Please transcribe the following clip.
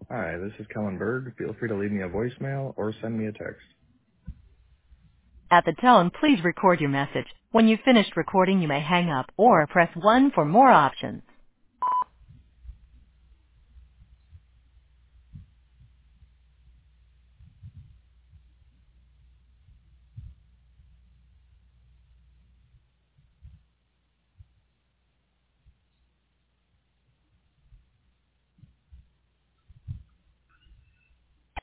Hi, this is Kellen Berg. Feel free to leave me a voicemail or send me a text. At the tone, please record your message. When you've finished recording, you may hang up or press 1 for more options.